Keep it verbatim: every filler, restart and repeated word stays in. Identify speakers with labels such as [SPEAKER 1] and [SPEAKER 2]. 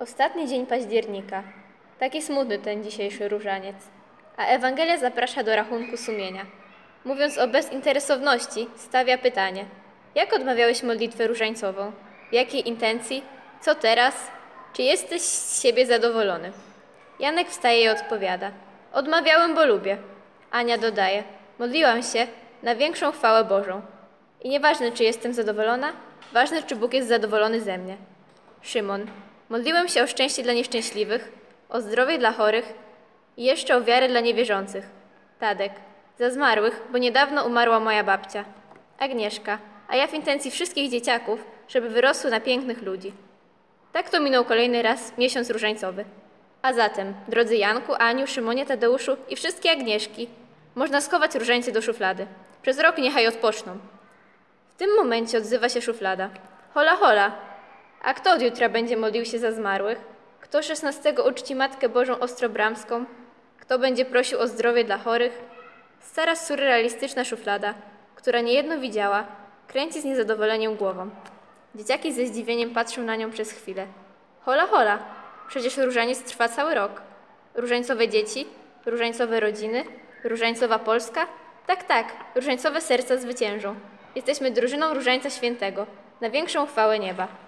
[SPEAKER 1] Ostatni dzień października. Taki smutny ten dzisiejszy różaniec. A Ewangelia zaprasza do rachunku sumienia. Mówiąc o bezinteresowności, stawia pytanie. Jak odmawiałeś modlitwę różańcową? W jakiej intencji? Co teraz? Czy jesteś z siebie zadowolony? Janek wstaje i odpowiada. Odmawiałem, bo lubię. Ania dodaje. Modliłam się na większą chwałę Bożą. I nieważne, czy jestem zadowolona, ważne, czy Bóg jest zadowolony ze mnie. Szymon. Modliłem się o szczęście dla nieszczęśliwych, o zdrowie dla chorych i jeszcze o wiarę dla niewierzących. Tadek. Za zmarłych, bo niedawno umarła moja babcia. Agnieszka. A ja w intencji wszystkich dzieciaków, żeby wyrosły na pięknych ludzi. Tak to minął kolejny raz miesiąc różańcowy. A zatem, drodzy Janku, Aniu, Szymonie, Tadeuszu i wszystkie Agnieszki, można schować różańce do szuflady. Przez rok niechaj odpoczną. W tym momencie odzywa się szuflada. Hola, hola! A kto od jutra będzie modlił się za zmarłych? Kto szesnastego uczci Matkę Bożą Ostrobramską? Kto będzie prosił o zdrowie dla chorych? Stara surrealistyczna szuflada, która niejedno widziała, kręci z niezadowoleniem głową. Dzieciaki ze zdziwieniem patrzą na nią przez chwilę. Hola, hola! Przecież różaniec trwa cały rok. Różańcowe dzieci, różańcowe rodziny, różańcowa Polska? Tak, tak, różańcowe serca zwyciężą. Jesteśmy drużyną Różańca Świętego, na większą chwałę nieba.